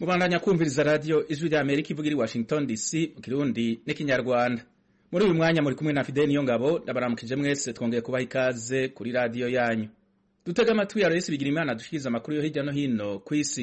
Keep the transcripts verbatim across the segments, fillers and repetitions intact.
Mubandanya kumviriza radio Ijwi rya Amerika ivugira i Washington D C mu Kirundi n'ikinyarwanda. Muri uyu mwanya muri kumwe na Fidel Niyongabo ndabaramukije mwese twongeye kubaha ikaze kuri radio yanyu. Dutega amatwi ya Rais Bigirimana dushikiriza amakuru yo hirya no hino ku isi.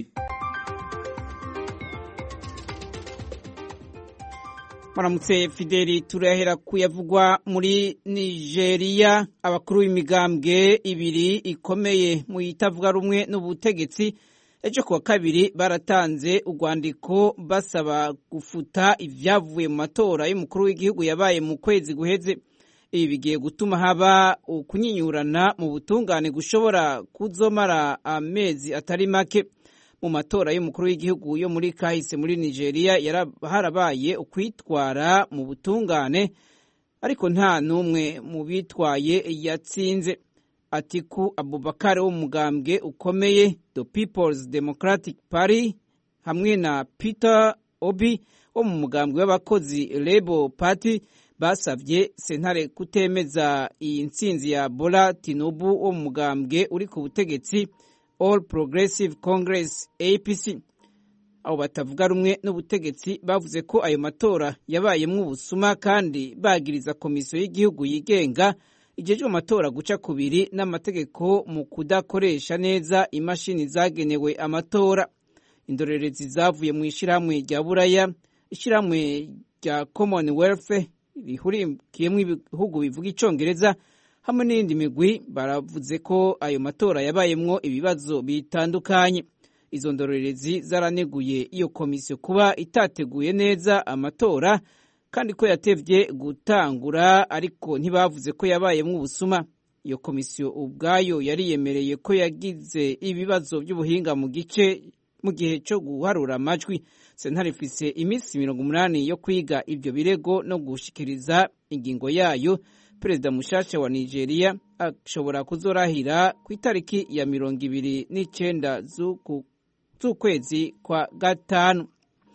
Maramutse Fideli, turahera kuyavugwa muri Nigeria. Abakuru b'imigambwe ibiri ikomeye mu itavuga rumwe n'ubutegetsi ejo kuwa kabiri baratanze urwandiko basaba gufuta ivyavuye mu matora y'umukuru w'igihugu yabaye mu kwezi guheze. Ibi bigiye gutuma haba kunyinyurana mu butungane gushobora kuzomara amezi atari make. Mu matora y'umukuru w'igihugu yo muri kahise muri Nigeria harabaye ukwitwara mu butungane, ariko nta numwe mu bitwaye yatsinze. Atiku Abubakar wo mugambwe ukomeye The People's Democratic Party hamwe na Peter Obi wo mu mugambwe w'abakozi Labour Party basavye sentare kutemeza iyi ntsinzi ya Bola Tinubu wo mu mugambwe uri ku butegetsi All Progressive Congress A P C. Abo batavuga rumwe n'ubutegetsi bavuze ko ayo matora yabayemwo ubusuma kandi bagiriza komisiyo y'igihugu yigenga ijejwe amatora guca kubiri n'amategeko mu kudakoresha neza imashini zagenewe amatora. Indorerezi zavuye mu ishirahamwe rya Buraya, ishirahamwe rya Commonwealth rihurikiyemwo ibihugu bivuga icongereza hamwe n'indi migwi baravuze ko ayo matora yabayemwo ibibazo bitandukanye. Izo ndorerezi zaraneguye iyo komisiyo kuba itateguye neza amatora kandi ko yatevye gutangura, ariko ntibavuze ko yabayemwo ubusuma. Iyo komisiyo ubwayo yariyemereye ko yagize ibibazo by'ubuhinga mu gice mu gihe cyo guharura amajwi. Sentare ifise imisi mirongo umunani yo kwiga ivyo birego no gushikiriza ingingo yayo. Perezida mushasha wa Nigeria ashobora kuzorahira ku itariki ya mirongo ibiri n'icenda z'ukwezi kwa gatanu.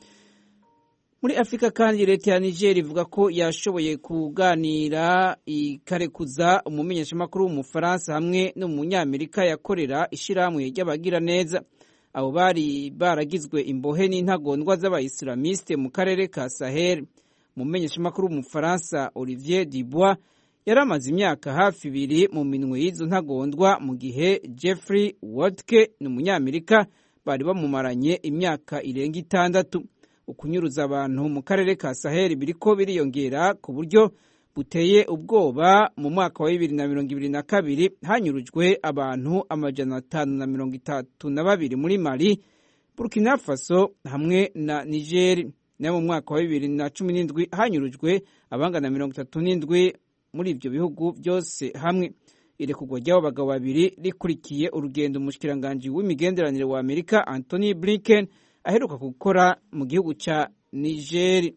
Muri Afrika kandi leta ya Niger ivuga ko yashoboye kuganira ikarekuza umumenyeshamakuru w'umufaransa hamwe n'umunyamerika yakorera ishirahamwe ry'abagira neza. Abo bari baragizwe imbohe n'intagondwa z'abayislamiste mu karere ka Sahel. Umumenyeshamakuru w'umufaransa Olivier Dubois yaramaze imyaka hafi ibiri mu minwe y'izo ntagondwa, mu gihe Jeffrey Wodke n'umunyamerika bari bamumaranye imyaka irenga itandatu. Ukunyuruza abantu mu karere ka Sahel biriko biriyongera ku buryo buteye ubwoba. Mu mwaka wa bibiri na mirongo ibiri na kabiri hanyurujwe abantu amajana atanu na mirongo itatu na babiri muri Mali, Burkina Faso hamwe na Niger. Na mu mwaka wa bibiri na cumi n'indwi hanyurujwe abangana mirongo itatu n'indwi muri ivyo bihugu byose hamwe. Irekurwa ry'abo bagabo babiri rikurikiye urugendo umushikiranganje w'imigenderanire wa Amerika Anthony Blinken aheruka gukora mu gihugu ca Niger.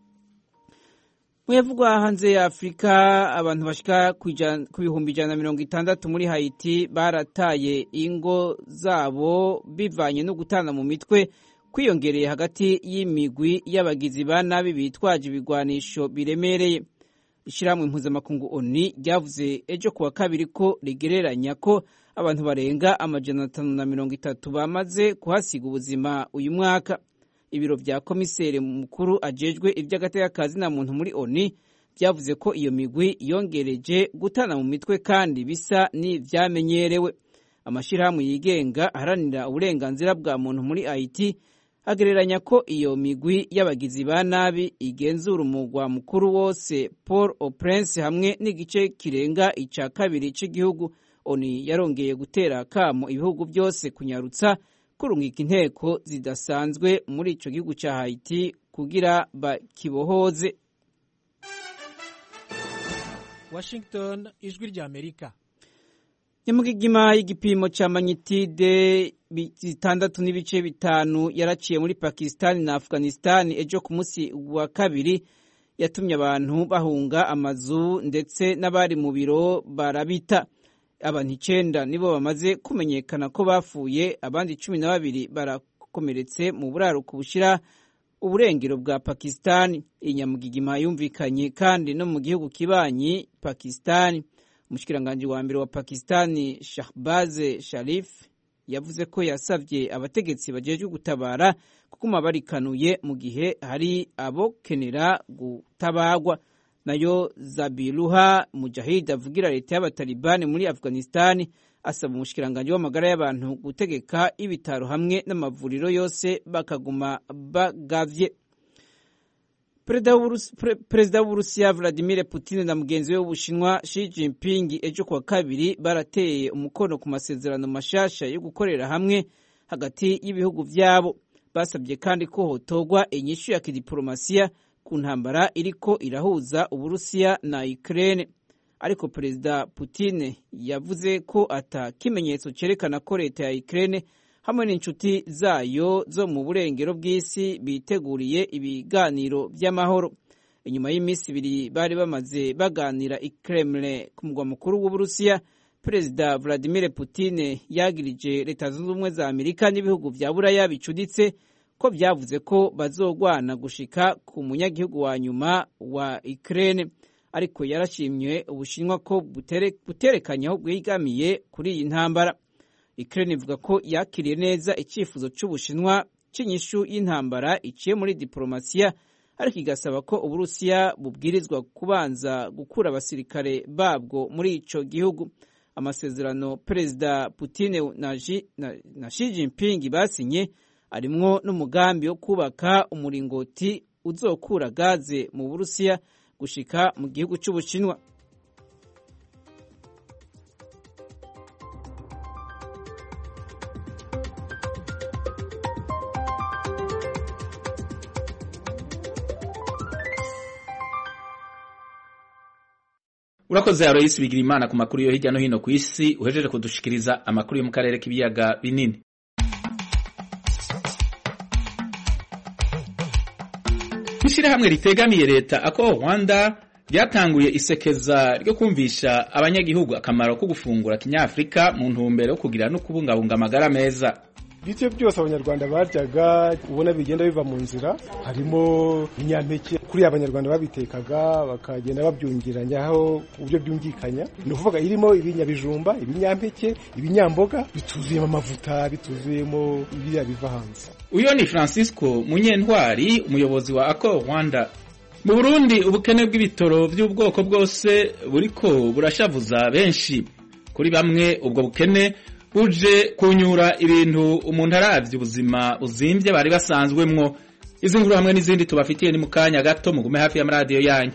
Muyavugwa hanze ya Afrika, abantu bashika ku bihumbi ijana na mirongo itandatu muri Haiti barataye ingo zabo bivanye no gutana mu mitwe kwiyongereye hagati y'imigwi y'abagizi ba nabi bitwaje ibigwanisho biremereye. Ishirahamwe mpuzamakungu O N U ryavuze ejo kuwa kabiri ko rigereranya ko abantu barenga amajana atanu na mirongo itatu bamaze kuhasiga ubuzima uyu mwaka. Ibiro vya komiseri mukuru ajejwe ivy'agateka na muntu muri O N U vyavuze ko iyo migwi yongereje gutana mu mitwe kandi bisa ni vyamenyerewe. Amashirahamwe yigenga aharanira uburenganzira bwa muntu muri Haiti agereranya ko iyo migwi y'abagizi ba nabi igenzura umugwa mukuru wose Port-au-Prince hamwe n'igice kirenga ica kabiri c'igihugu. O N U yarongeye gutera kamo ibihugu byose kunyarutsa kurungika inteko zidasanzwe muri ico gihugu ca Haiti kugira bakibohoze. Washington, Ijwi rya Amerika. Nyamugigima y'igipimo ca magnitude bitandatu n'ibice bitanu yaraciye muri Pakistan na Afghanistan ejo ku munsi wa kabiri, yatumye abantu bahunga amazu ndetse n'abari mu biro barabita. Abantu icenda nibo bamaze kumenyekana ko bapfuye, abandi cumi na babiri barakomeretse mu buraruko bushira uburengero bwa Pakistan. Inyamugigima yumvikanye kandi no mu gihugu kibanyi Pakistan. Umushikiranganje wa mbere wa Pakistan Shahbaz Sharif yavuze ko yasabye abategetsi bajejwe gutabara kuguma barikanuye mu gihe hari abokenera gutabagwa. Nayo Zabiruha Mujahid avugira leta y'abatalibani muri Afghanistan asaba umushikiranganje w'amagara y'abantu gutegeka ibitaro hamwe n'amavuriro yose bakaguma bagavye. Perezida w'Uburusiya Vladimir Putin na mugenzi we w'Ubushinwa Xi Jinping ejo kuwa kabiri barateye umukono ku masezerano mashasha yo gukorera hamwe hagati y'ibihugu vyabo. Basabye kandi ko hotogwa inyishu ya kidiplomasiya ku ntambara iriko irahuza Uburusiya na Ukraine. Ariko Perezida Putin yavuze ko ata kimenyetso cerekana ko leta ya Ukraine hamwe n'inshuti zayo zo mu burengero bw'isi biteguriye ibiganiro by'amahoro. Inyuma y'imisi ibiri bari bamaze baganira i Kremlin ku mugwa mukuru w'Uburusiya, Perezida Vladimir Putin yagirije leta zunze ubumwe za Amerika n'ibihugu vya Buraya bicuditse ko vyavuze ko bazogwana gushika ku munyagihugu wa nyuma wa Ukraine. Ariko yarashimye Ubushinwa ko butere, buterekanye aho bwigamiye kuri iyi ntambara. Ukraine ivuga ko yakiriye neza icyifuzo cy'Ubushinwa cy'inyishu y'intambara iciye muri diplomasiya, ariko igasaba ko Uburusiya bubwirizwa kubanza gukura abasirikare babwo muri ico gihugu. Amasezerano Perezida Putin na, na, na Xi Jinping basinye arimwo n'umugambi wo kubaka umuringoti uzokura gaze mu Burusiya gushika mu gihugu cy'Ubushinwa. Urakoze Aloysi Bigirimana ku makuru yo hirya no hino ku isi uhejeje kudushikiriza amakuru yo mu karere k'ibiyaga binini. Ishirahamwe ritegamiye leta ako Rwanda ryatanguye isekeza ryo kumvisha abanyagihugu akamaro ko gufungura kinyafrika mu ntumbero yo kugira no kubungabunga amagara meza. Bityo byose abanyarwanda baryaga ubona bigenda biva mu nzira, harimo inyampeke kuri abanyarwanda babitekaga bakagenda babyungiranya aho uburyo byungikanya, ni ukuvuga irimo ibinyabijumba, ibinyampeke, ibinyamboga bituzuyemo amavuta, bituzuyemo ibiriya biva hanze. Uyo ni Francisco Munyentwari, umuyobozi wa Ako Rwanda. Mu Burundi ubukene bw'ibitoro by'ubwoko bwose buriko burashavuza benshi. Kuri bamwe ubwo bukene buje kunyura ibintu umuntu aravye ubuzima buzimvye bari basanzwemwo. Izi nkuru hamwe n'izindi tubafitiye ni mukanya gato, mugume hafi ya radio yanyu.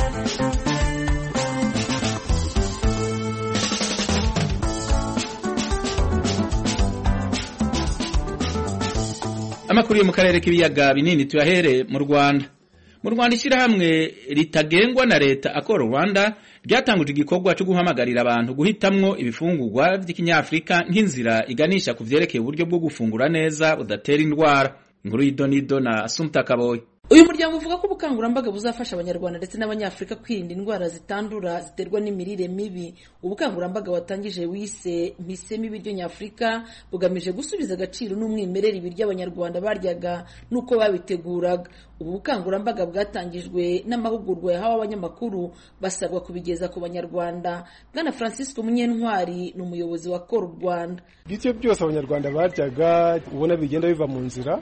Amakuru yo mu karere k'ibiyaga binini tuyahere mu Rwanda. Mu Rwanda ishirahamwe ritagengwa na leta Ako Rwanda ryatanguje igikorwa cyo guhamagarira abantu guhitamwo ibifungurwa by'ikinyafrika nk'inzira iganisha ku vyerekeye uburyo bwo gufungura neza budatera indwara. Inkuru y'Idonido na Assumpta Kaboyi. Uyu muryango uvuga ko ubukangurambaga buzafasha abanyarwanda ndetse n'abanyafrika kwirinda indwara zitandura ziterwa n'imirire mibi. Ubukangurambaga watangije wise Mpisemo ibiryo nyafrika bugamije gusubiza agaciro n'umwimerere ibiryo abanyarwanda baryaga nuko babiteguraga. Ubu bukangurambaga bwatangijwe n'amahugurwa yahawe abanyamakuru basabwa kubigeza ku banyarwanda. Bwana Francisco Munyentwari ni umuyobozi wa Kora Rwanda. Bityo byose abanyarwanda baryaga ubona bigenda biva mu nzira,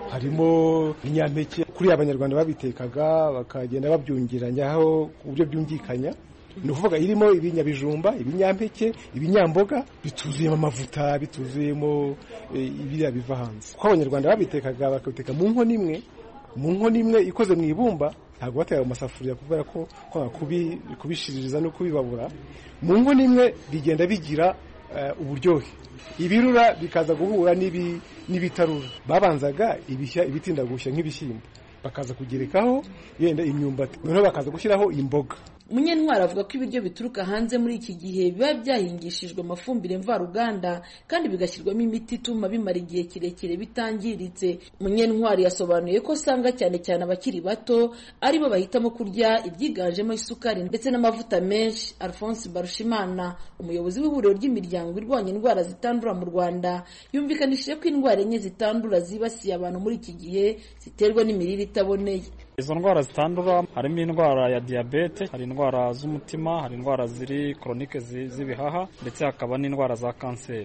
harimo inyampeke kuri abanyarwanda babitekaga bakagenda babyungiranya aho uburyo byungikanya, ni ukuvuga irimo ibinyabijumba, ibinyampeke, ibinyamboga bituzuyemo amavuta, bituzuyemo ibiriya biva hanze. Ko abanyarwanda babitekaga bakabiteka mu nkono imwe, mu nkono imwe ikoze mu ibumba, ntabwo batera mu masafuriya kubera ko kubi kubishiririza no kubibabura. Mu nkono imwe bigenda bigira uh, uburyohe. Ibirura bikaza guhura n'ibi n'ibitarura. Babanzaga ibishya ibitinda gushya nk'ibishyimbo, bakaza kugerekaho yenda imyumbati, noneho bakaza gushyiraho imboga. Munyentwari avuga ko ibiryo bituruka hanze muri iki gihe biba byahingishijwe amafumbire mvaruganda kandi bigashyirwamo imiti ituma bimara igihe kirekire bitangiritse. Munyentwari yasobanuye ko sanga cyane cyane abakiri bato aribo bahitamo kurya ibyiganjemo isukari ndetse n'amavuta menshi. Alphonse Barushimana, umuyobozi w'ihuriro ry'imiryango irwanya indwara zitandura mu Rwanda, yumvikanishije ko indwara enye zitandura zibasiye abantu muri iki gihe ziterwa n'imirire itaboneye. Izo ndwara zitandura harimo indwara ya diabete, hari indwara z'umutima, hari indwara ziri chronique z'ibihaha ndetse hakaba n'indwara za kanseri.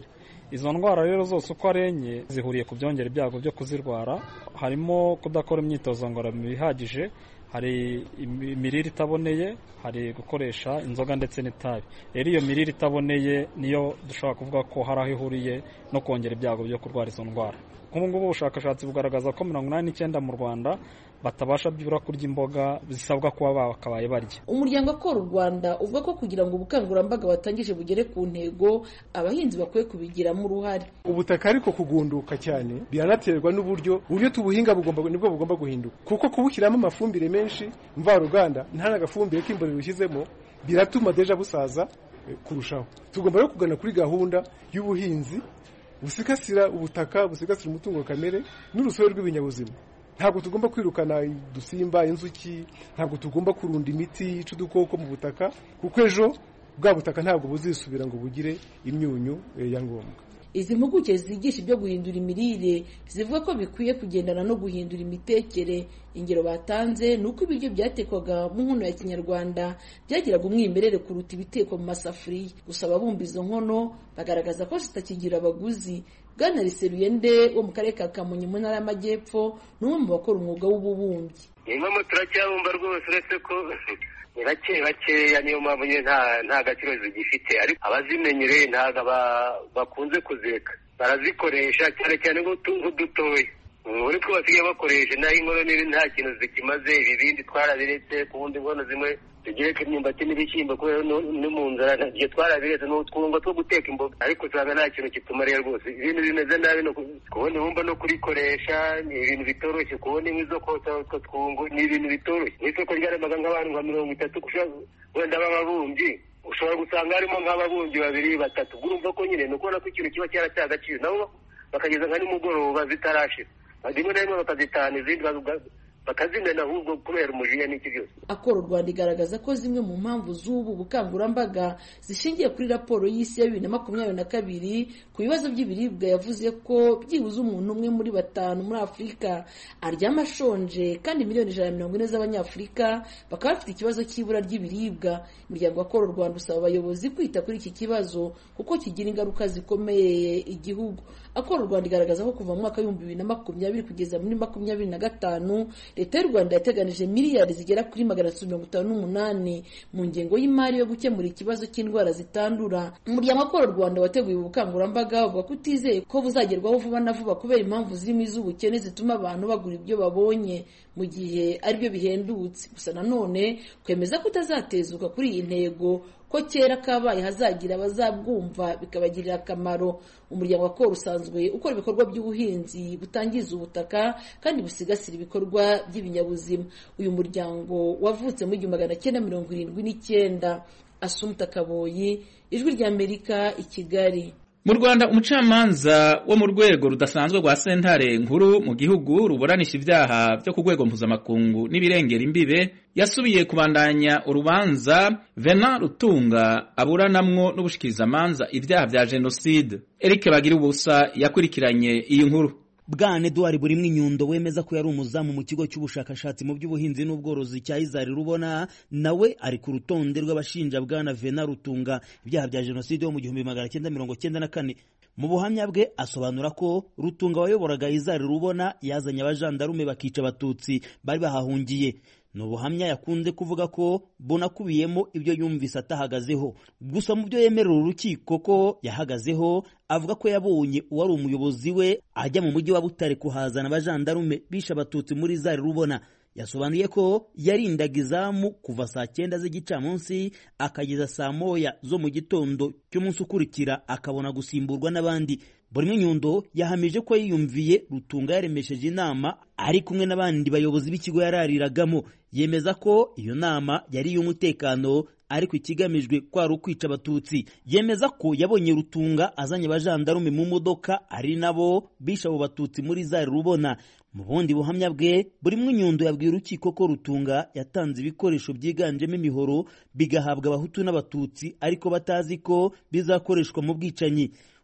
izo ndwara rero zose uko ari enye zihuriye ku byongera ibyago byo kuzirwara, harimo kudakora imyitozo ngororamubiri ihagije, hari imirire itaboneye, hari gukoresha inzoga ndetse n'itabi. Rero iyo mirire itaboneye niyo dushobora kuvuga ko hari aho ihuriye no kongera ibyago byo kurwara izo ndwara. Nk'ubu ngubu ubushakashatsi bugaragaza ko mirongo inani n'icyenda mu Rwanda batabasha byibura kurya imboga zisabwa kuba bakabaye barya. Umuryango Akora u Rwanda uvuga ko kugira ngo ubukangurambaga batangije bugere ku ntego, abahinzi bakwiye kubigiramo uruhare. Ubutaka ariko kugunduka cyane biranaterwa n'uburyo uburyo tubuhinga bugomba nibwo bugomba guhinduka, kuko kubushyiramo amafumbire menshi mvaruganda nta n'agafumbire k'imborera ushyizemo biratuma deja busaza kurushaho. Tugomba rero kugana kuri gahunda y'ubuhinzi busigasira ubutaka, busigasira umutungo kamere n'urusobe rw'ibinyabuzima. Ntabwo tugomba kwirukana dusimba, inzuki, ntabwo tugomba kurunda imiti yica udukoko mu butaka, kuko ejo bwa butaka ntabwo buzisubira ngo bugire imyunyu ya ngombwa. Izi mpuguke zigisha ibyo guhindura imirire zivuga ko bikwiye kugendana no guhindura imitekere. Ingero batanze ni uko ibiryo byatekwaga mu nkono ya kinyarwanda byagiraga umwimerere kuruta ibitekwa mu masafuriya. Gusa ababumba izo nkono bagaragaza ko zitakigira abaguzi. Bwana Riseruyende wo mu karere ka Kamonyi mu ntara y'Amajyepfo ni umwe mu bakora umwuga w'ububumbyi. Inkono turacyabumba rwose, uretse ko ni bake bakeya, niyo mpamvu nyine nta nta gaciro zigifite, ariko abazimenyereye ntabwo bakunze kuzireka, barazikoresha cyane cyane nk'udutoya. Muri two basigaye bakoresha naho inkono nini nta kintu zikimaze, ibibindi twarabiretse, ku wundi inkono zimwe tugereka imyumbati n'ibishyimbo kubera no mu nzara igihe twarabiretse n'utwungo two guteka imboga, ariko usanga nta kintu kitumariye rwose. Ibintu bimeze nabi, kubona wumva no kurikoresha ni ibintu bitoroshye, kubona inkwi zo kotsa utwo twungo ni ibintu bitoroshye. N'isoko ryaremaga nk'abantu nka mirongo itatu wenda b'ababumbyi, ushobora gusanga harimo nk'ababumbyi babiri batatu. Urumva ko nyine ni ukubona ko ikintu kiba cyaracyeye agaciro, nabo bakageza nka nimugoroba zitarashira, rimwe na rimwe bakazitahana izindi bakazimena ahubwo kubera umujinya n'iki byose. Akora u Rwanda igaragaza ko zimwe mu mpamvu z'ubu bukangurambaga zishingiye kuri raporo y'isi ya bibiri na makumyabiri na kabiri ku bibazo by'ibiribwa yavuze ko byibuze umuntu umwe muri batanu muri Afurika aryama ashonje, kandi miliyoni ijana na mirongo ine z'Abanyafurika bakaba bafite ikibazo cy'ibura ry'ibiribwa. Imiryango Akora u Rwanda usaba abayobozi kwita kuri iki kibazo kuko kigira ingaruka zikomeye igihugu. Akora u Rwanda igaragaza ko kuva mu mwaka w'ibihumbi bibiri na makumyabiri kugeza muri makumyabiri na gatanu Leta y'u Rwanda yateganije miliyari zigera kuri magana atatu mirongo itanu n'umunani mu ngengo y'imari yo gukemura ikibazo cy'indwara zitandura. Umuryango Akora u Rwanda wateguye ubukangurambaga uvuga ko utizeye ko buzagerwaho vuba na vuba kubera impamvu zirimo iz'ubukene zituma abantu bagura ibyo babonye mu gihe aribyo bihendutse. Gusa nanone kwemeza ko utazatezuka kuri iyi ntego, ko kera kabaye hazagira abazabwumva bikabagirira akamaro. Umuryango Akora usanzwe ukora ibikorwa by'ubuhinzi butangiza ubutaka kandi busigasira ibikorwa by'ibinyabuzima. Uyu muryango wavutse mu igihumbi magana cyenda mirongo irindwi n'icyenda. Asumta Kaboyi, Ijwi ry'Amerika, i Kigali. Mu Rwanda, umucamanza wo mu rwego rudasanzwe rwa sentare nkuru mu gihugu ruburanisha ibyaha byo ku rwego mpuzamakungu n'ibirengera imbibe yasubiye kubandanya urubanza Venant Rutunga aburanamwo n'ubushikirizamanza ibyaha bya jenoside. Eric Bagirubusa yakurikiranye iyi nkuru. Bwana Edouard Burimwe Nyundo wemeza ko yari umuzamu mu kigo cy'ubushakashatsi mu by'ubuhinzi n'ubworozi cya Izari Rubona, nawe ari ku rutonde rw'abashinja Bwana Venant Rutunga ibyaha bya jenoside yo mu gihumbi magana cyenda mirongo cyenda na kane. Mu buhamya bwe asobanura ko Rutunga wayoboraga Izari Rubona yazanye abajandarume bakica abatutsi bari bahahungiye. Ni ubuhamya yakunze kuvuga ko bunakubiyemo ibyo yumvise atahagazeho. Gusa mu byo yemerera urukiko ko yahagazeho, avuga ko yabonye uwari umuyobozi we ajya mu mujyi wa Butare kuhazana abajandarume bisha abatutsi muri Izari Rubona. Yasobanuye ko yarindaga izamu kuva saa cyenda z'igicamunsi akageza saa moya zo mu gitondo cy'umunsi ukurikira, akabona gusimburwa n'abandi. Burimwe Nyundo yahamije ko yiyumviye Rutunga yaremesheje inama ari kumwe n'abandi bayobozi b'ikigo yarariragamo. Yemeza ko iyo nama yari iy'umutekano ariko ikigamijwe kwari ukwica abatutsi. Yemeza ko yabonye Rutunga azanye abajandarume mu modoka ari nabo bisha abo batutsi muri Izari Rubona. Mu bundi buhamya bwe, Burimwe Nyundo yabwiye urukiko ko Rutunga yatanze ibikoresho byiganjemo imihoro bigahabwa abahutu n'abatutsi ariko batazi ko bizakoreshwa mu bwicanyi.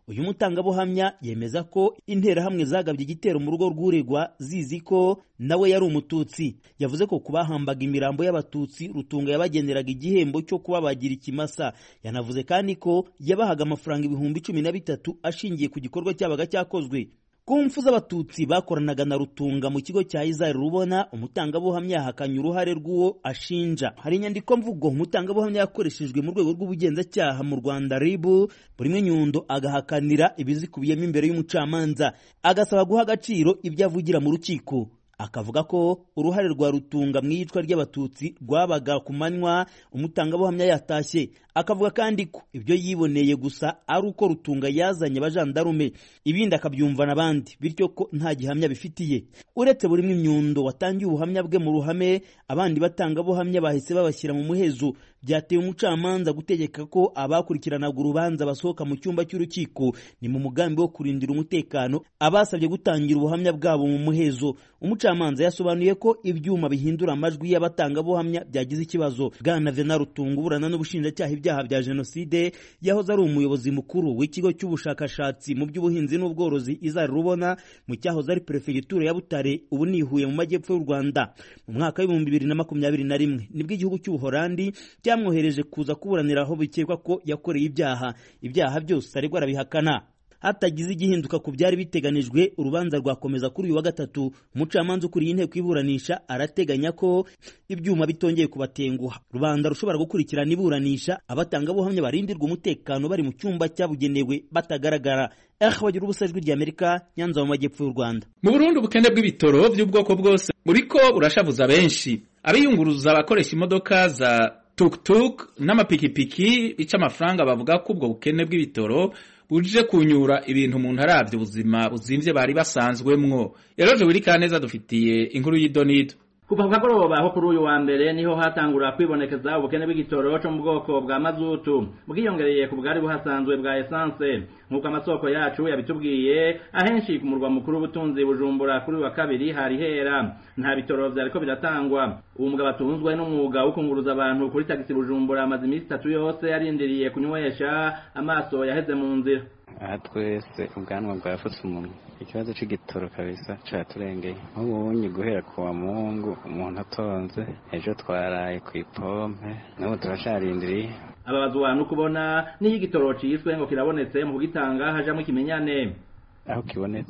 uyu mutangabuhamya yemeza ko interahamwe zagabye igitero mu rugo rw'uregwa zizi ko nawe yari umututsi. Yavuze ko kubahambaga imirambo y'abatutsi Rutunga yabageneraga igihembo cyo kubabagira ikimasa. Yanavuze kandi ko yabahaga amafaranga ibihumbi cumi na bitatu ashingiye ku gikorwa cyabaga cyakozwe. Ku mfu z'abatutsi bakoranaga na Rutunga mu kigo cya Izari Rubona, umutangabuhamya yahakanye uruhare rw'uwo ashinja. Hari inyandiko mvugo umutangabuhamya yakoreshejwe mu rwego rw'ubugenzacyaha mu Rwanda R I B, buri mwe Nyundo agahakanira ibizikubiyemo imbere y'umucamanza, agasaba guha agaciro ibyo avugira mu rukiko. Akavuga ko uruhare rwa Rutunga mu iyicwa ry'abatutsi rwabaga ku manywa umutangabuhamya yatashye. Akavuga kandi ko ibyo yiboneye gusa ari uko Rutunga yazanye abajandarume, ibindi akabyumva n'abandi, bityo ko nta gihamya bifitiye. Uretse buri Nyundo watangiye ubuhamya bwe mu ruhame, abandi batangabuhamya bahise babashyira mu muhezo. Byateye umucamanza gutegeka ko abakurikiranaga urubanza basohoka mu cyumba cy'urukiko. Ni mu mugambi wo kurindira umutekano abasabye gutangira ubuhamya bwabo mu muhezo. Umucamanza yasobanuye ko ibyuma bihindura amajwi y'abatangabuhamya byagize ikibazo. Bwana Venant Rutunga uburana n'ubushinjacyaha ibyaha bya jenoside, yahoze ari umuyobozi mukuru w'ikigo cy'ubushakashatsi mu by'ubuhinzi n'ubworozi Izari Rubona mu cyahoze ari perefegitura ya Butare, ubu ni Huye mu majyepfo y'u Rwanda. Mu mwaka w'ibihumbi bibiri na makumyabiri na rimwe nibwo igihugu cy'Ubuholandi cyamwohereje kuza kuburanira aho bikekwa ko yakoreye ibyaha. Ibyaha byose aregwa arabihakana. Hatagize igihinduka ku byari biteganijwe, urubanza rwakomeza kuri uyu wa gatatu. Umucamanza ukuriye inteko iburanisha arateganya ko ibyuma bitongeye kubatenguha, rubanda rushobora gukurikirana iburanisha, abatangabuhamya barindirwa umutekano bari mu cyumba cyabugenewe batagaragara. Eh, bagira ubusajwi ry'Amerika, Nyanza mu majyepfo y'u Rwanda. Mu Burundi ubukene bw'ibitoro by'ubwoko bwose buriko burashavuza benshi. Abiyunguruza abakoresha imodoka za tuk-tuk n'amapikipiki bica amafaranga bavuga ko ubwo bukene bw'ibitoro buje kunyura ibintu umuntu aravye ubuzima buzimvye bari basanzwemwo. Eroje Wirikaneza dufitiye inkuru y'idonido. Kuva ku kagoroba aho kuri uyu wa mbere niho hatangura kwibonekeza ubukene bw'igitoro cyo mu bwoko bwa mazutu bwiyongereye ku bwari buhasanzwe bwa essence. Nk'uko amasoko yacu yabitubwiye, ahenshi ku murwa mukuru w'ubutunzi Bujumbura kuri wa kabiri hari hera, nta bitoro vyariko biratangwa. Uwo mugabo atunzwe n'umwuga wo kunguruza abantu kuri taxi Bujumbura amaze iminsi itatu yose yarindiriye kunywesha, amaso yaheze mu nzira. Aha twese ubwanwa bwafutse umuntu, ikibazo c'igitoro kabisa caturengeye. Nk'ubunyi guhera ku wa Mungu umuntu atonze, ejo twaraye ku ipompe, n'ubu turacarindiriye. Ababazwa no kubona niyo igitoro ciswe ngo kirabonetse mu kugitanga hajamwe ikimenyane. Aho kibonetse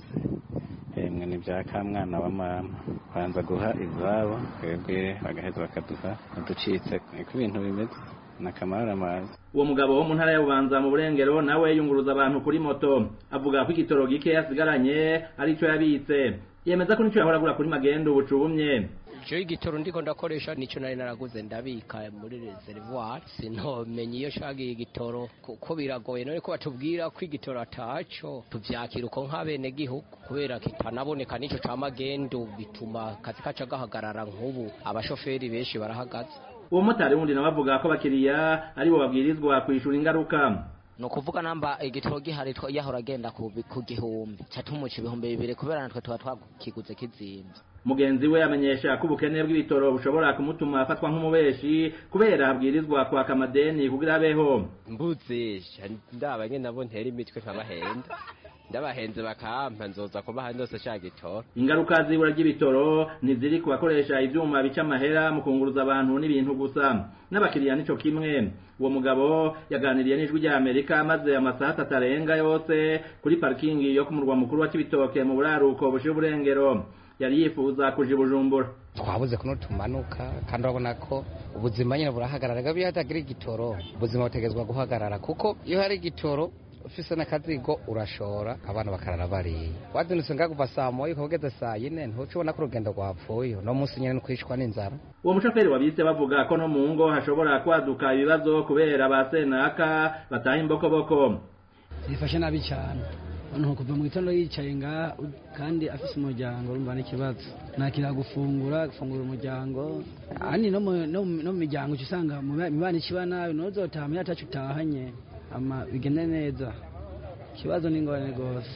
emwe ni bya kamwana wa mama, kwanza guha izabo twebwe bagaheza bakaduha uducitse. Niko ibintu bimeze nakamara amazi. Uwo mugabo wo mu ntara ya Bubanza mu Burengero nawe yunguruza abantu kuri moto, avuga ko igitoro gike yasigaranye ari cyo yabitse. Yemeza ko nico yahora gura kuri magendo ubucubumye. Cyo igitoro ndiko ndakoresha nico nari naraguze ndabika muri reservoir, sintomenye iyo shagiye igitoro kuko biragoye none ko batubwira ko igitoro ataco tuvyakira uko nk'abene gihugu kubera kitanaboneka nico ca magendo, bituma kazi kaca gahagarara nk'ubu abashoferi benshi barahagaze. Uwo motari wundi nabavuga ko bakiriya ari bo babwirizwa kwishura ingaruka. No kuvuga namba igitoro gihari yahora agenda ku gihumbi catumuca ibihumbi bibiri kubera natwe tuba twakiguze kizimvye. Mugenzi we amenyesha ko ubukene bw'ibitoro bushobora kumutuma afatwa nk'umubeshi kubera abwirizwa kwaka amadeni kugira abeho. Mbuzisha ndaba nyene nabo ntera imitwe nkabahenda, ndabahenze bakampa nzoza kubaha ndose sha gitoro. Ingaruka zibura ry'ibitoro niziri ku bakoresha ivyuma bica amahera mu kunguruza abantu n'ibintu gusa, n'abakiriya nico kimwe. Uwo mugabo yaganiriye n'ijwi rya Amerika maze amasaha atarenga yose kuri parking yo ku murwa mukuru wa Cibitoke mu buraruko bushe Burengero. Yari yifuza kuja Bujumbura. Twabuze kuno tumanuka kandi urabona ko ubuzima nyine burahagarara, gabi hatagira igitoro ubuzima butegezwa guhagarara, kuko iyo hari igitoro ufise n'akazigo urashora abana bakarara bari wazinutse ngakuva saa moya ukageza saa yine ntucubona ko urugendo rwapfuye no munsi nyene kwishwa n'inzara. Uwo mushoferi wabise bavuga ko no mu ngo hashobora kwaduka ibibazo kubera basenaka bataha imbokoboko. Zifashe nabi cyane, abantu kuva mu gitondo yicaye nga kandi afise umuryango urumva n'ikibazo, nakira gufungura gufungura umuryango ani no no no miryango usanga mibani kibana nozotama yatacu tahanye ama bigende neza, kibazo n'ingorane gose.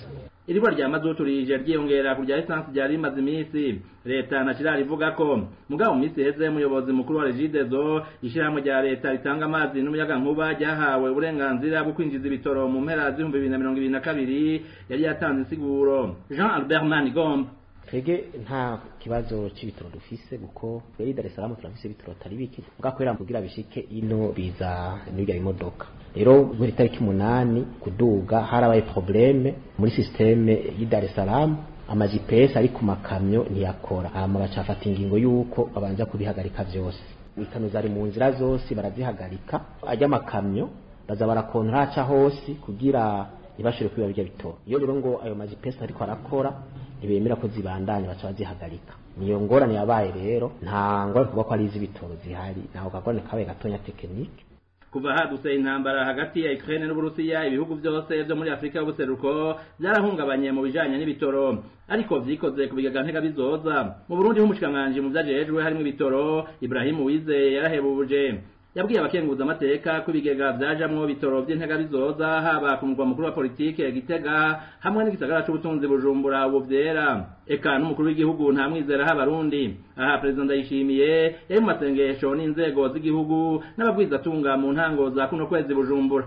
iribura rya mazutu rije ryiyongera ku rya esansi ryari rimaze iminsi leta na kirari ivuga ko mugabo mu minsi iheze umuyobozi mukuru wa regidezo ishyirahamwe rya leta ritanga amazi n'umuyagankuba ryahawe uburenganzira bwo kwinjiza ibitoro mu mpera z'ibihumbi bibiri na mirongo ibiri na kabiri yari yatanze insiguro. Jean Albert Manigomba: twege nta kibazo c'ibitoro dufise kuko tweri Dar es Salaam turafise ibitoro atari biki bwakwera kugira bishike ino biza n'ibya imodoka. Rero buri tariki umunani kuduga harabaye probleme muri systeme y'i Dar es Salaam, ama G P S ari ku makamyo ntiyakora, hama bacafata ingingo yuko babanza kubihagarika vyose. Ikano zari mu nzira zose barazihagarika, ajya makamyo baza barakontra aca hose kugira ibashire kwiba bijya bitoro. Iyo rero ngo ayo ma G P S ariko arakora ntibemera ko zibandanya baca bazihagarika. Niyo ngorane yabaye rero, nta ngorane kuba ko ari iz'ibitoro zihari, naho gakone kabaye gatonya tekinike. Kuva hadutse intambara hagati ya Ukraine n'Uburusiya, ibihugu byose byo muri Afrika y'ubuseruko byarahungabanye mu bijanye n'ibitoro, ariko vyikoze kubigaga ntega bizoza. Mu Burundi h'umushikanganje mu vyajejwe harimo ibitoro, Ibrahim Uwizeye yarahebuje. Yabwiye abakenguza amateka ko ibigega vyajamwo bitoro vy'intega bizoza haba ku mugwa mukuru wa politike Gitega hamwe n'igisagara c'ubutunzi Bujumbura ubu vyera. Eka n'umukuru w'igihugu nta mwizera h'abarundi. Aha President Ndayishimiye yari mu masengesho n'inzego z'igihugu n'ababwizatunga mu ntango za kuno kwezi Bujumbura.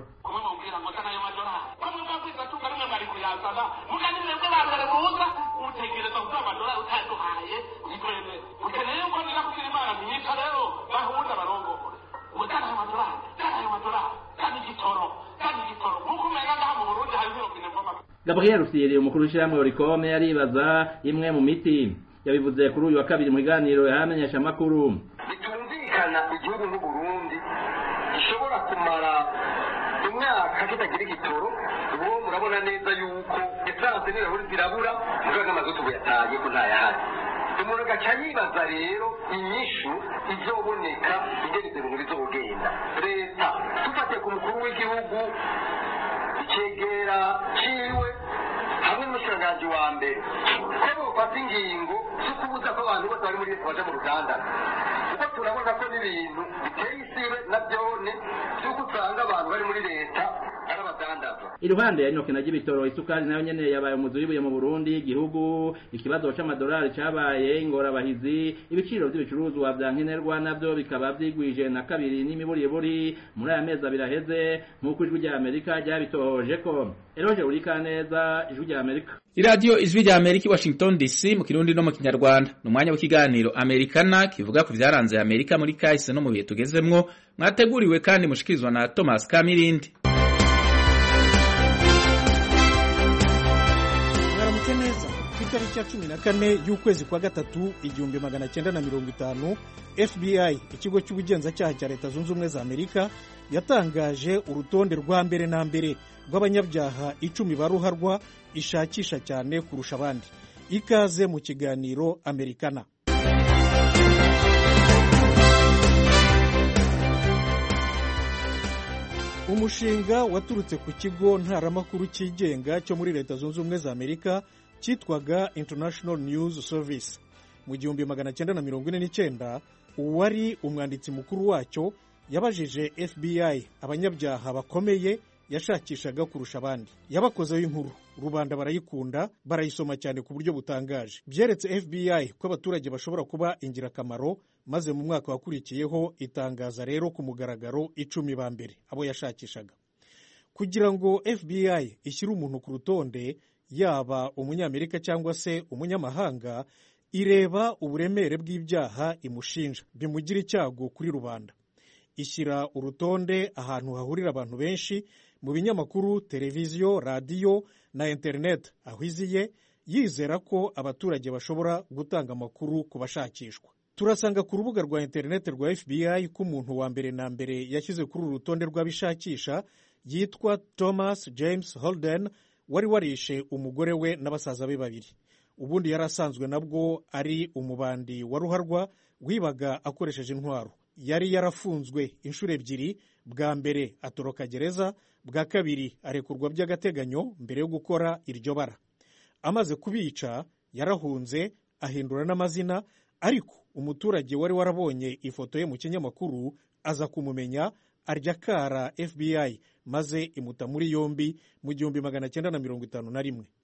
Gabriel Rusiri umukuru w'ishyirahamwe Oricome yaribaza imwe mu miti yabivuze kuri uyu wa kabiri mu kiganiro yahamenyesha amakuru. Bitumvikana igihugu n'u Burundi gishobora kumara imyaka kitagira igitoro, ubu murabona neza yuko esanse n'ibirahuri zirabura muganga amazutu yataye ko ntayahari. Umuntu agaca yibaza rero inyishu izoboneka ingene izo bintu bizogenda. Leta tufatiye ku mukuru w'igihugu icegera ciwe hamwe n'umushikiranganji wa mbere ko bofata ingingo zo kubuza ko abantu bose bari muri leta baja mu ruganda, kuko turabona ko n'ibintu biteye isibe na byone vy'uko usanga abantu bari muri leta ari abadandaza. Iruhande ya inoke na ry'ibitoro, isukari nayo nyene yabaye umuzi w'ibuye mu Burundi. Igihugu ikibazo c'amadolari cabaye ingorabahizi, ibiciro vy'ibicuruzwa vya nkenerwa navyo bikaba vyigwije na kabiri n'imiburiburi muri aya mezi abiri aheze, nk'uko ijwi rya Amerika ryabitohoje ko. Eroje Urikaneza, ijwi rya Amerika. Iradiyo ijwi rya Amerika Washington D C mu Kirundi no mu Kinyarwanda. Numwanya w'ikiganiro Americana kivuga ku vyaranze Amerika muri kahise no mu bihe tugezemwo, mwateguriwe kandi mushikirizwa na Thomas Kamirindi. Itariki ya cumi na kane y'ukwezi kwa gatatu igihumbi magana cyenda na mirongo itanu, F B I ikigo cy'ubugenzacyaha cya Leta Zunze Ubumwe za Amerika yatangaje urutonde rwa mbere na mbere rw'abanyabyaha icumi baruharwa ishakisha cyane kurusha abandi. Ikaze mu kiganiro Americana. Umushinga waturutse ku kigo ntaramakuru cyigenga cyo muri Leta Zunze Ubumwe za Amerika cyitwaga International News Service. Mu gihumbi magana cyenda na mirongo ine n'icyenda, uwari umwanditsi mukuru wacyo yabajije F B I abanyabyaha bakomeye yashakishaga kurusha abandi. Yabakozeho inkuru, rubanda barayikunda, barayisoma cyane ku buryo butangaje. Byeretse F B I ko abaturage bashobora kuba ingirakamaro, maze mu mwaka wakurikiyeho itangaza rero ku mugaragaro icumi ba mbere abo yashakishaga. Kugira ngo F B I ishyire umuntu ku rutonde, yaba umunyamerika cyangwa se umunyamahanga, ireba uburemere bw'ibyaha imushinja bimugira icyago kuri rubanda. Ishyira urutonde ahantu hahurira abantu benshi, mu binyamakuru, televiziyo, radiyo na internet aho iziye, yizera ko abaturage bashobora gutanga amakuru ku bashakishwa. Turasanga ku rubuga rwa internet rwa F B I ko umuntu wa mbere na mbere yashyize kuri uru rutonde rw'abishakisha yitwa Thomas James Holden, wari warishe umugore we n'abasaza be babiri. Ubundi yari asanzwe nabwo ari umubandi wa ruharwa wibaga akoresheje intwaro. Yari yarafunzwe inshuro ebyiri, bwa mbere atoroka gereza, bwa kabiri arekurwa by'agateganyo mbere yo gukora iryo bara. Amaze kubica yarahunze, ahindura n'amazina, ariko umuturage wari warabonye ifoto ye mu kinyamakuru aza kumumenya, arya kara F B I maze imuta muri yombi mu gihumbi magana cyenda na mirongo itanu na rimwe.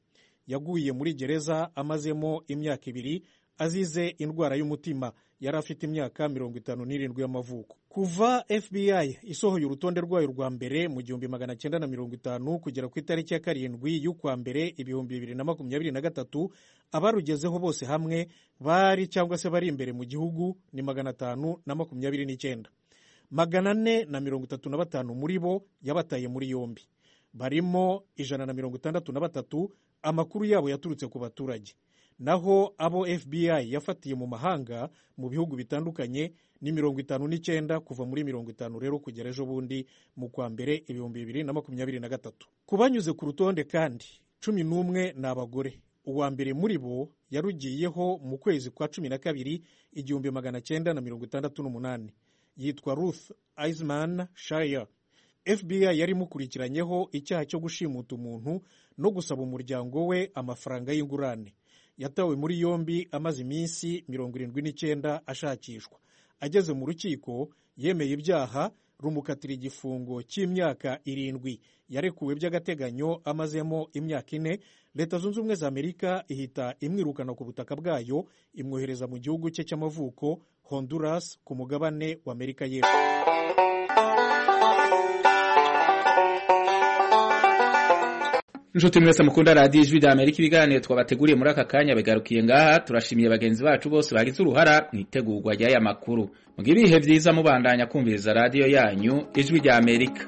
yaguye muri gereza amazemo imyaka ibiri azize indwara y'umutima. Yari afite imyaka mirongo itanu n'irindwi y'amavuko. Kuva F B I isohoye urutonde rwayo rwa mbere mu gihumbi magana cyenda na mirongo itanu kugera ku itariki ya karindwi y'ukwa mbere ibihumbi bibiri na makumyabiri na gatatu, abarugezeho bose hamwe bari cyangwa se bari imbere mu gihugu ni magana atanu na makumyabiri n'icyenda. Magana ane na mirongo itatu na batanu muri bo yabataye muri yombi, barimo ijana na mirongo itandatu na batatu amakuru yabo yaturutse ku baturage. Naho abo F B I yafatiye mu mahanga mu bihugu bitandukanye ni mirongo itanu n'icyenda kuva muri mirongo itanu rero kugera ejo bundi mu kwa mbere ibihumbi bibiri na makumyabiri na gatatu. Ku banyuze ku rutonde kandi cumi n'umwe ni abagore. Uwa mbere muri bo yarugiyeho mu kwezi kwa cumi na kabiri igihumbi magana cyenda na mirongo itandatu n'umunani. Yitwa Ruth Eisman Shire. F B I yari imukurikiranyeho icyaha cyo gushimuta umuntu no gusaba umuryango we amafaranga y'ingurane. Yatawe muri yombi amaze iminsi mirongo irindwi n'icyenda ashakishwa. Ageze mu rukiko yemeye ibyaha, rumukatira igifungo cy'imyaka irindwi. Yarekuwe by'agateganyo amazemo imyaka ine. Leta Zunze Ubumwe za Amerika ihita imwirukana ku butaka bwayo, imwohereza mu gihugu cye cy'amavuko Honduras ku mugabane wa Amerika y'Epfo. Nshuti mwese mukunda radio Ijwi rya Amerika, ibiganiro twabateguriye muri aka kanya bigarukiye ngaha. Turashimiye bagenzi bacu bose bagize uruhara mu itegurwa ry'aya makuru. Mugihe ibihe byiza mubandanya kumviriza radio yanyu Ijwi rya Amerika.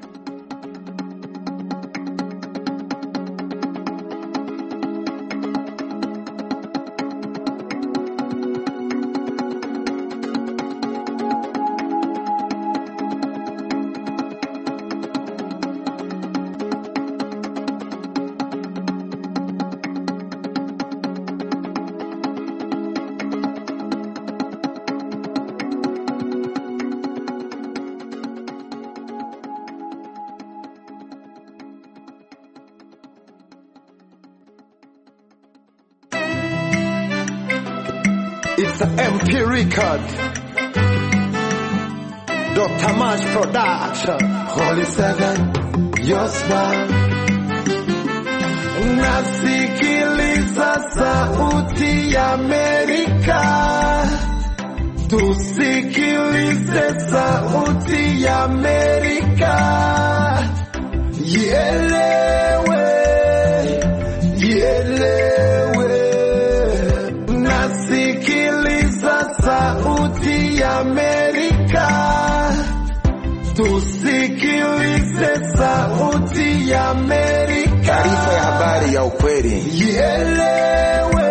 It's an M P record. Doctor Mash Production. Holy Seven, Yosba. Nasikiliza sauti ya Amerika. Tusikilize sauti ya Amerika. Ielewe, ielewe. Nasikiliza sauti ya Amerika. Tusikilize sauti ya Amerika. Taarifa ya habari ya ukweli. Ielewe,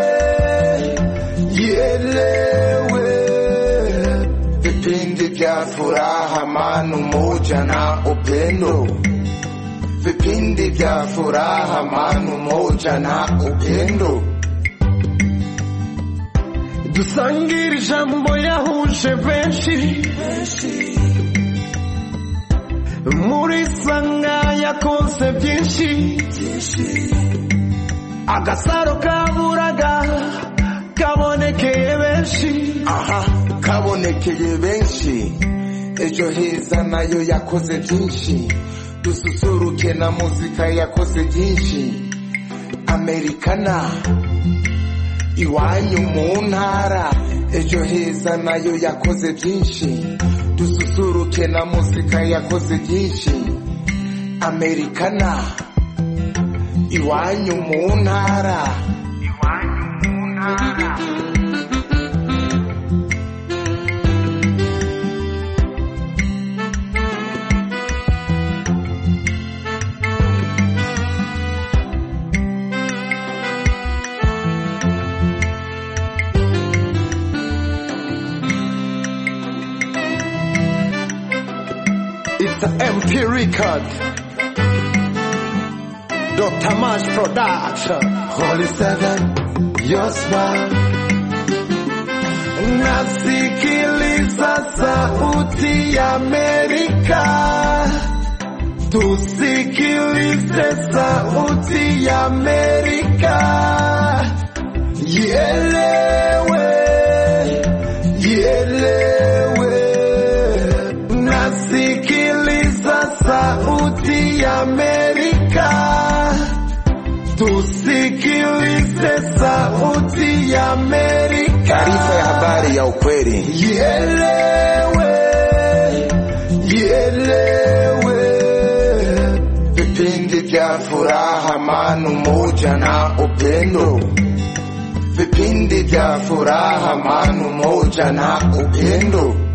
ielewe. Vipindi vya furaha, amani, umoja na upendo. Vipindi vya furaha, amani, umoja na upendo. Dusangire ijambo yahuje benshi. Muri sanga yakoze byinshi. Agasaro kaburaga kabonekeye benshi. Aha, kabonekeye benshi. Ejo heza nayo yakoze byinshi. Dususuruke na muzika yakoze byinshi. Americana iwanyu mu ntara. Ejo heza nayo yakoze byinshi. Dususuruke na muzika yakoze byinshi. Americana iwanyu mu ntara. Iwanyu mu ntara. It's an M P record. Doctor Mash Production. Holy Seven, Yosba. Nasikiliza sauti ya Amerika. Tusikilize sauti ya Amerika. Ielewe, ielewe. Nasikiliza sauti ya Amerika. Tusikilize Sikilize Sauti ya Amerika. Taarifa ya habari ya ukweli. Ielewe, ielewe. Vipindi vya furaha, amani, umoja na upendo. Vipindi vya furaha, amani, umoja na upendo.